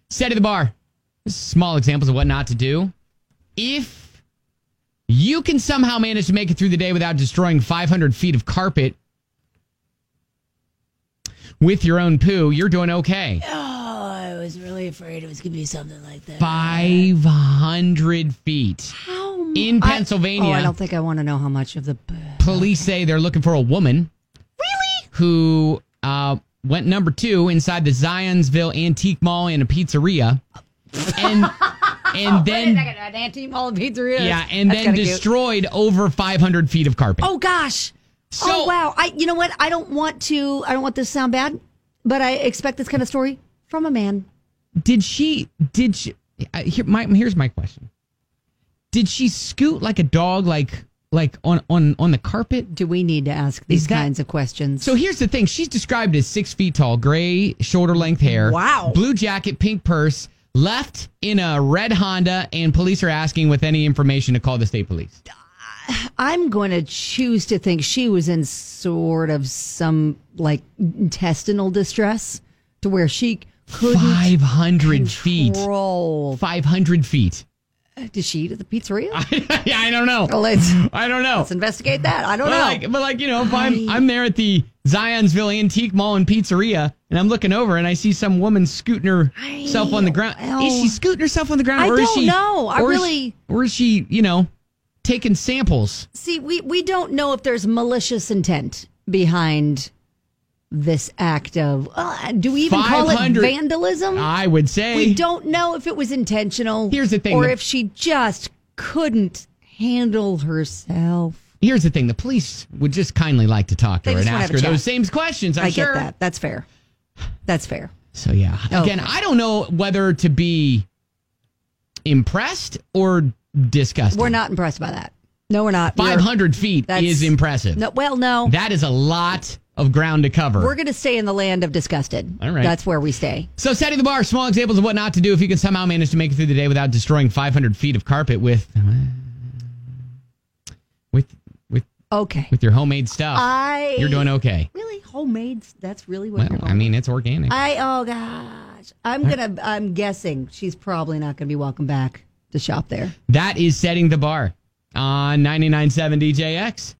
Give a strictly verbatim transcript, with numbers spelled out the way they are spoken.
Setting the bar. Small examples of what not to do. If you can somehow manage to make it through the day without destroying five hundred feet of carpet with your own poo, you're doing okay. Oh, I was really afraid it was going to be something like that. five hundred feet. How m- In Pennsylvania. I, oh, I don't think I want to know how much of the... Police say they're looking for a woman. Really? Who uh, went number two inside the Zionsville Antique Mall and a pizzeria. And and then... Wait a second, an antique mall and pizzeria? Yeah, and That's then kinda destroyed cute. Over five hundred feet of carpet. Oh, gosh. So, oh, wow. I. You know what? I don't want to... I don't want this to sound bad, but I expect this kind of story from a man. Did she... Did she... Uh, here, my, here's my question. Did she scoot like a dog, like... Like on, on, on the carpet? Do we need to ask these that, kinds of questions? So here's the thing. She's described as six feet tall, gray, shoulder-length hair. Wow. Blue jacket, pink purse, left in a red Honda, and police are asking with any information to call the state police. I'm going to choose to think she was in sort of some, like, intestinal distress to where she couldn't five hundred feet. Control. five hundred feet. Did she eat at the pizzeria? yeah, I don't know. Well, let's, I don't know. Let's investigate that. I don't but know. Like, but like, you know, if I'm I'm there at the Zionsville Antique Mall and Pizzeria, and I'm looking over and I see some woman scooting herself on the ground. Well, is she scooting herself on the ground? I or is don't she, know. I or really... Is, or is she, you know, taking samples? See, we, we don't know if there's malicious intent behind this act of, uh, do we even call it vandalism? I would say. We don't know if it was intentional. Here's the thing. Or the, if she just couldn't handle herself. Here's the thing. The police would just kindly like to talk to They her and just ask wanna her have a those chat. same questions. I'm I sure. get that. That's fair. That's fair. So, yeah. Again, Okay. I don't know whether to be impressed or disgusted. We're not impressed by that. No, we're not. five hundred We're, feet that's- is impressive. No, well, no. That is a lot of ground to cover. We're going to stay in the land of disgusted. All right. That's where we stay. So, setting the bar, small examples of what not to do if you can somehow manage to make it through the day without destroying five hundred feet of carpet with with with Okay. with your homemade stuff. I You're doing okay. Really? Homemade? That's really what Well, you're I mean, it's organic. I oh gosh. I'm going to I'm guessing she's probably not going to be welcome back to shop there. That is setting the bar on ninety-nine point seven D J X.